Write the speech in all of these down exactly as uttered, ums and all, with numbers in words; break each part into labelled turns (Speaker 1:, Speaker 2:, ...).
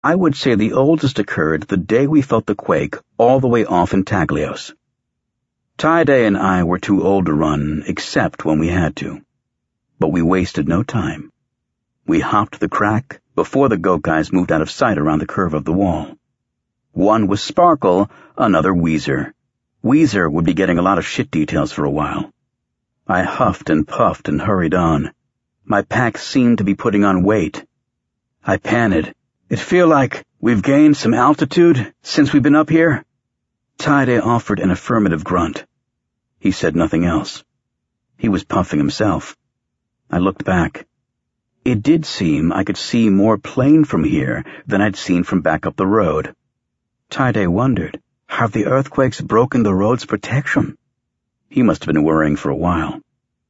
Speaker 1: I would say the oldest occurred the day we felt the quake all the way off in Taglios. Tide and I were too old to run, except when we had to. But we wasted no time. We hopped the crack before the goat guys moved out of sight around the curve of the wall. One was Sparkle, another Weezer. Weezer would be getting a lot of shit details for a while. I huffed and puffed and hurried on. My pack seemed to be putting on weight. I panted. It feel like we've gained some altitude since we've been up here? Tide offered an affirmative grunt. He said nothing else. He was puffing himself. I looked back. It did seem I could see more plain from here than I'd seen from back up the road. Tide wondered, have the earthquakes broken the road's protection? He must have been worrying for a while.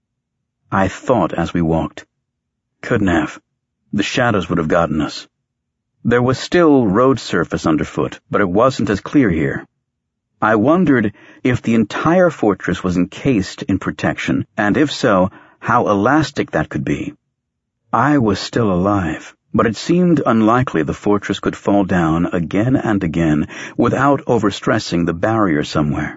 Speaker 1: I thought as we walked. Couldn't have. The shadows would have gotten us. There was still road surface underfoot, but it wasn't as clear here. I wondered if the entire fortress was encased in protection, and if so, how elastic that could be. I was still alive, but it seemed unlikely the fortress could fall down again and again without overstressing the barrier somewhere.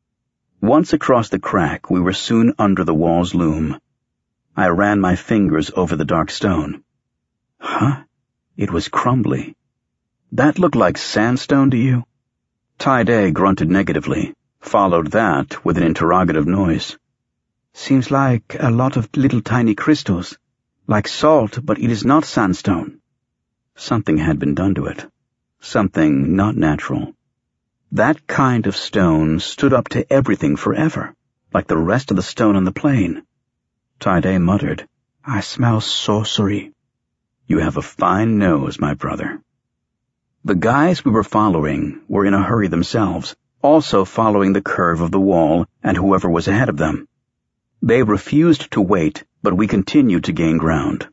Speaker 1: Once across the crack, we were soon under the wall's loom. I ran my fingers over the dark stone. Huh? It was crumbly. That looked like sandstone to you? Tide grunted negatively, followed that with an interrogative noise. Seems like a lot of little tiny crystals, like salt, but it is not sandstone. Something had been done to it. Something not natural. That kind of stone stood up to everything forever, like the rest of the stone on the plain. Tide muttered, I smell sorcery. You have a fine nose, my brother. The guys we were following were in a hurry themselves, also following the curve of the wall and whoever was ahead of them. They refused to wait, but we continued to gain ground.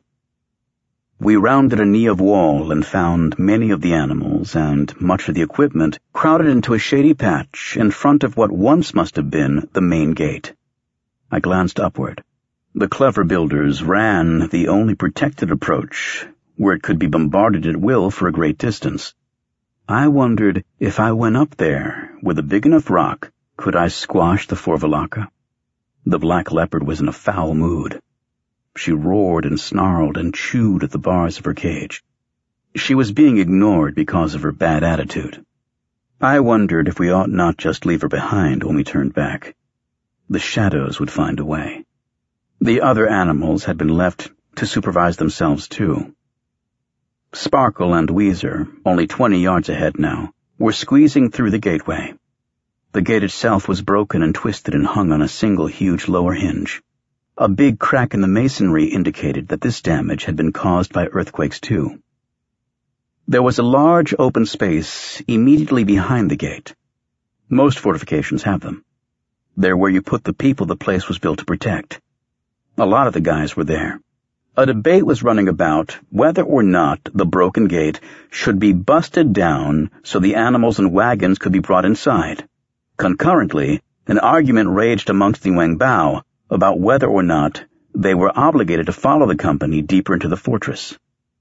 Speaker 1: We rounded a knee of wall and found many of the animals and much of the equipment crowded into a shady patch in front of what once must have been the main gate. I glanced upward. The clever builders ran the only protected approach, where it could be bombarded at will for a great distance. I wondered if I went up there with a big enough rock, could I squash the Forvalaka? The black leopard was in a foul mood. She roared and snarled and chewed at the bars of her cage. She was being ignored because of her bad attitude. I wondered if we ought not just leave her behind when we turned back. The shadows would find a way. The other animals had been left to supervise themselves too. Sparkle and Weezer, only twenty yards ahead now, were squeezing through the gateway. The gate itself was broken and twisted and hung on a single huge lower hinge. A big crack in the masonry indicated that this damage had been caused by earthquakes too. There was a large open space immediately behind the gate. Most fortifications have them. They're where you put the people the place was built to protect. A lot of the guys were there. A debate was running about whether or not the broken gate should be busted down so the animals and wagons could be brought inside. Concurrently, an argument raged amongst the Wangbao about whether or not they were obligated to follow the company deeper into the fortress.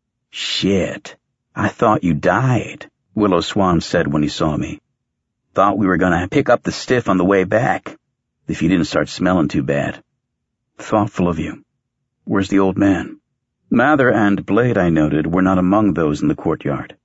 Speaker 1: Shit, I thought you died, Willow Swan said when he saw me. Thought we were going to pick up the stiff on the way back, if you didn't start smelling too bad. Thoughtful of you. Where's the old man? Mather and Blade, I noted, were not among those in the courtyard.